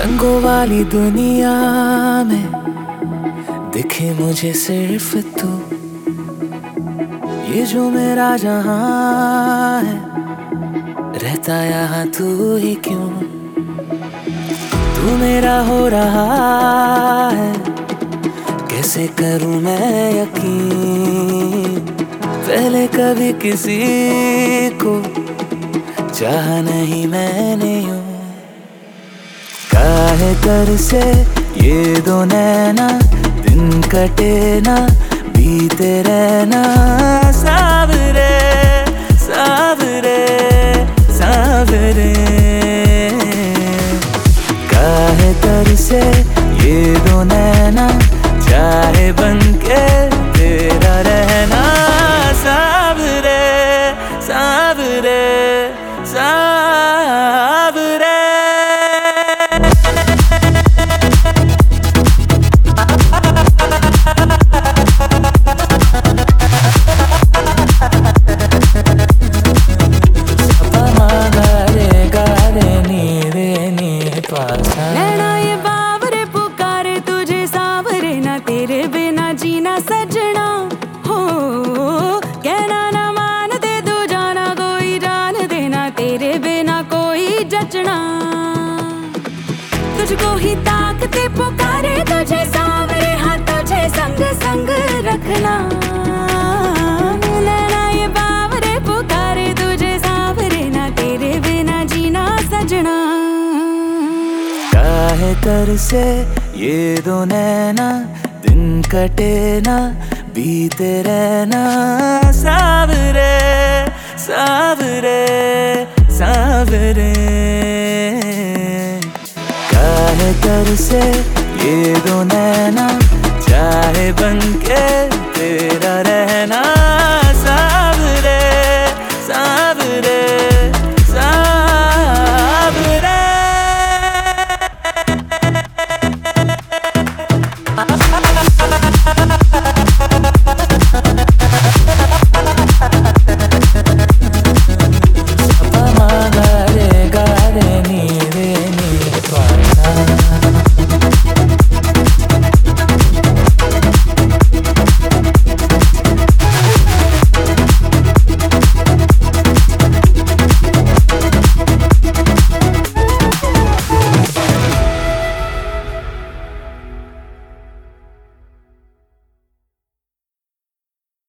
रंगों वाली दुनिया में दिखे मुझे सिर्फ तू। ये जो मेरा जहां है रहता यहाँ तू ही क्यों। तू मेरा हो रहा है कैसे करूं मैं यकीन। पहले कभी किसी को चाहा नहीं मैंने यूं। काहे कर से ये दो नैना दिन कटे ना बीते रहना। सावरे सावरे सावरे काहे कर से ये दो नैना चाहे बन के तेरा रहना। सावरे सावरे सावरे नैना ये बावरे पुकारे तुझे सावरे ना तेरे बिना जीना सजना। हो कहना ना मान दे तू जाना कोई जान देना तेरे बिना कोई जचना। तुझको ही ताकते पुकारे तुझे सावरे हाँ तुझे संग संग रखना। नैना ये बावरे पुकारे तुझे सावरे ना तेरे बिना जीना सजना। काहे कर से ये दो नैना दिन कटे ना बीते रहना। सावरे सावरे सावरे काहे कर से ये दो नैना चाहे बन के तेरा